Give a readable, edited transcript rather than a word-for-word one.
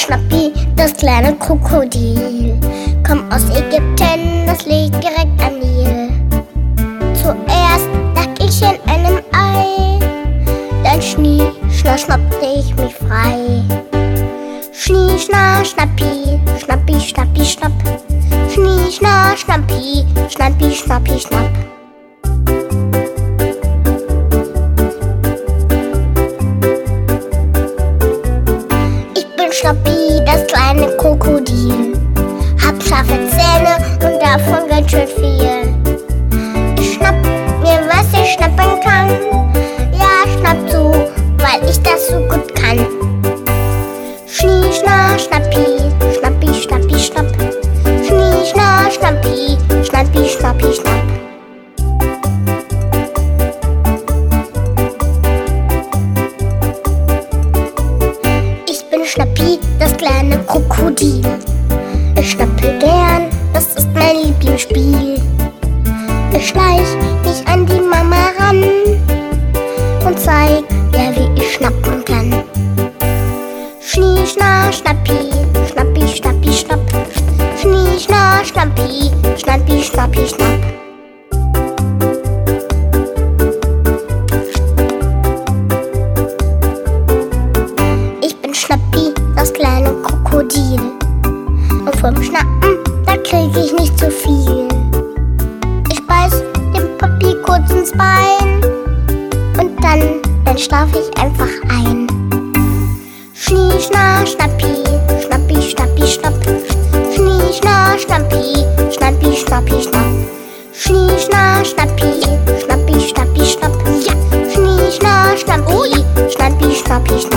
Schnappi, das kleine Krokodil. Komm aus Ägypten, das liegt direkt am Nil. Zuerst lag ich in einem Ei, dann Schnie, Schna, schnappte ich mich frei. Schnie, Schna, Schnappi, Schnappi, Schnappi, Schnapp. Schnie, Schna, Schnappi, Schnappi, Schnappi, Schnapp. Schnappi, das kleine Krokodil. Hab scharfe Zähne und davon ganz schön viel. Ich schnapp mir, was ich schnappen kann. Ja, schnapp zu, weil ich das so gut kann. Schnie, Schna, Schnappi, Schnappi, Schnappi, Schnapp. Schnie, Schna, Schnappi, Schnappi, Schnappi, Schnapp. Schnappi, das kleine Krokodil. Ich schnappe gern, das ist mein Lieblingsspiel. Ich schleich mich an die Mama ran und zeig ihr, wie ich schnappen kann. Schnie, Schna, Schnappi, Schnappi, Schnappi, Schnapp. Schnie, Schna, Schnappi, Schnappi, Schnappi, Schnapp. Schnappi, das kleine Krokodil. Und vom Schnappen, da krieg ich nicht so viel. Ich beiß dem Papi kurz ins Bein und dann schlaf ich einfach ein. Schnie, Schna, Schnappi, Schnappi, Schnappi, Schnapp. Schnie, Schna, Schnappi, Schnappi, Schnappi, Schnapp. Schnie, Schna, Schnappi, Schnappi, Schnappi, Schnapp. Ja. Schnie, Schna, Schnappi, Schnappi, Schnappi, Schnapp.